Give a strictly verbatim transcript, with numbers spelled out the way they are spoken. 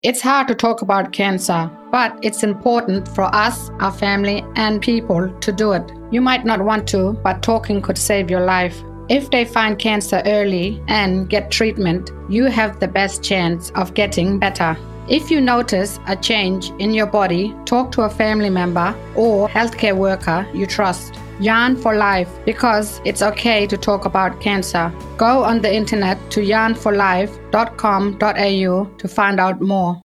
It's hard to talk about cancer, but it's important for us, our family, and people to do it. You might not want to, but talking could save your life. If they find cancer early and get treatment, you have the best chance of getting better. If you notice a change in your body, talk to a family member or healthcare worker you trust. Yarn for Life, because it's okay to talk about cancer. Go on the internet to yarn for life dot com dot a u to find out more.